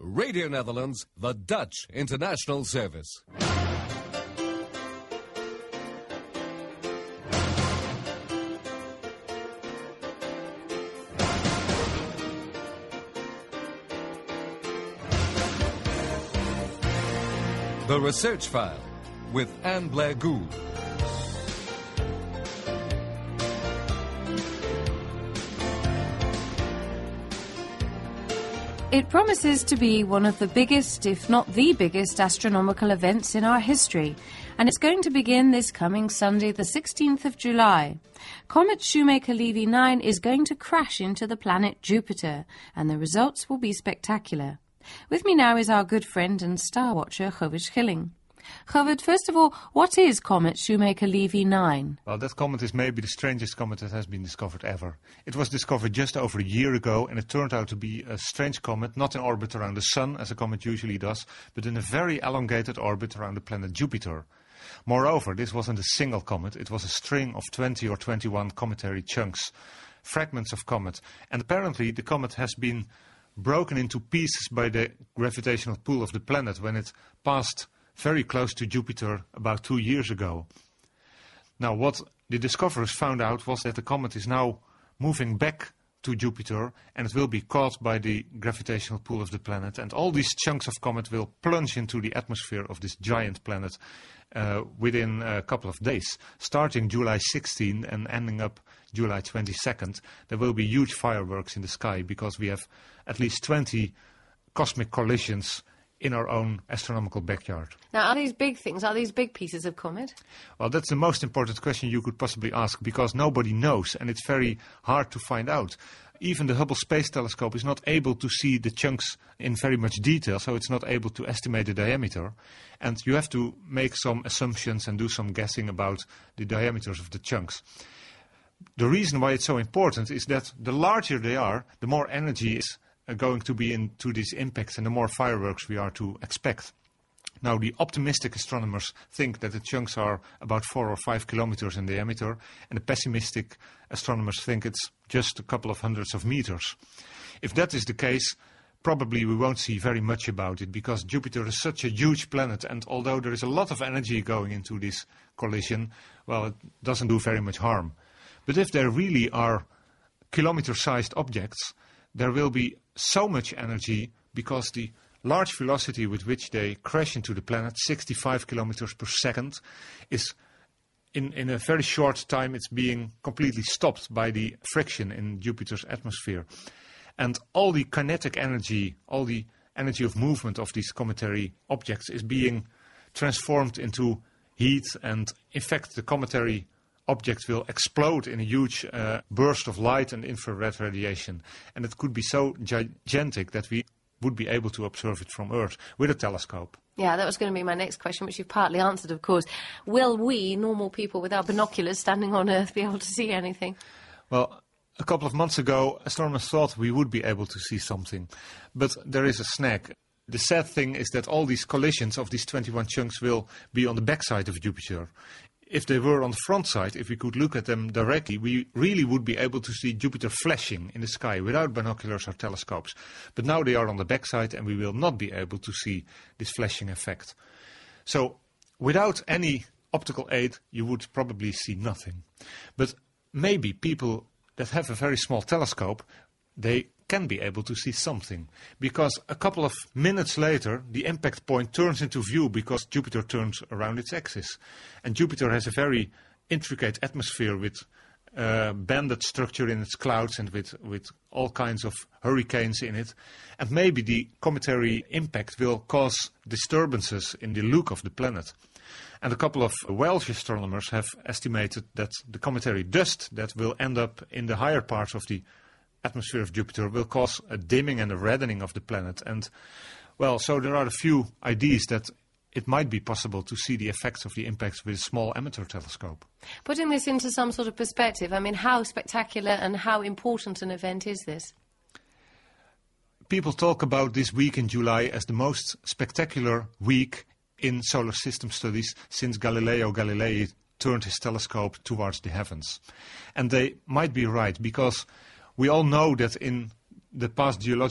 Radio Netherlands, the Dutch International Service. The Research File with Anne Blair Gould. It promises to be one of the biggest, if not the biggest, astronomical events in our history, and it's going to begin this coming Sunday, the 16th of July. Comet Shoemaker-Levy 9 is going to crash into the planet Jupiter, and the results will be spectacular. With me now is our good friend and star watcher, Govert Schilling. Govert, first of all, what is Comet Shoemaker-Levy 9? Well, that comet is maybe the strangest comet that has been discovered ever. It was discovered just over a year ago, and it turned out to be a strange comet, not in orbit around the Sun, as a comet usually does, but in a very elongated orbit around the planet Jupiter. Moreover, this wasn't a single comet, it was a string of 20 or 21 cometary chunks, fragments of comet, and apparently the comet has been broken into pieces by the gravitational pull of the planet when it passed very close to Jupiter about 2 years ago. Now, what the discoverers found out was that the comet is now moving back to Jupiter, and it will be caught by the gravitational pull of the planet, and all these chunks of comet will plunge into the atmosphere of this giant planet within a couple of days. Starting July 16 and ending up July 22nd, there will be huge fireworks in the sky, because we have at least 20 cosmic collisions in our own astronomical backyard. Now, are these big things? Are these big pieces of comet? Well, that's the most important question you could possibly ask, because nobody knows, and it's very hard to find out. Even the Hubble Space Telescope is not able to see the chunks in very much detail, so it's not able to estimate the diameter. And you have to make some assumptions and do some guessing about the diameters of the chunks. The reason why it's so important is that the larger they are, the more energy is going to be into these impacts, and the more fireworks we are to expect. Now, the optimistic astronomers think that the chunks are about 4 or 5 kilometers in diameter, and the pessimistic astronomers think it's just a couple of hundreds of meters. If that is the case, probably we won't see very much about it, because Jupiter is such a huge planet, and although there is a lot of energy going into this collision, well, it doesn't do very much harm. But if there really are kilometer-sized objects, there will be so much energy, because the large velocity with which they crash into the planet, 65 kilometers per second, is in a very short time it's being completely stopped by the friction in Jupiter's atmosphere. And all the kinetic energy, all the energy of movement of these cometary objects is being transformed into heat, and in fact the cometary object will explode in a huge burst of light and infrared radiation. And it could be so gigantic that we would be able to observe it from Earth with a telescope. Yeah, that was going to be my next question, which you've partly answered, of course. Will we, normal people with our binoculars standing on Earth, be able to see anything? Well, a couple of months ago, astronomers thought we would be able to see something. But there is a snag. The sad thing is that all these collisions of these 21 chunks will be on the backside of Jupiter. If they were on the front side, if we could look at them directly, we really would be able to see Jupiter flashing in the sky without binoculars or telescopes. But now they are on the backside, and we will not be able to see this flashing effect. So without any optical aid, you would probably see nothing. But maybe people that have a very small telescope, they can be able to see something, because a couple of minutes later the impact point turns into view, because Jupiter turns around its axis, and Jupiter has a very intricate atmosphere with banded structure in its clouds, and with all kinds of hurricanes in it, and maybe the cometary impact will cause disturbances in the look of the planet. And a couple of Welsh astronomers have estimated that the cometary dust that will end up in the higher parts of the atmosphere of Jupiter will cause a dimming and a reddening of the planet. And, well, so there are a few ideas that it might be possible to see the effects of the impacts with a small amateur telescope. Putting this into some sort of perspective, I mean, how spectacular and how important an event is this? People talk about this week in July as the most spectacular week in solar system studies since Galileo Galilei turned his telescope towards the heavens. And they might be right, because we all know that in the past geological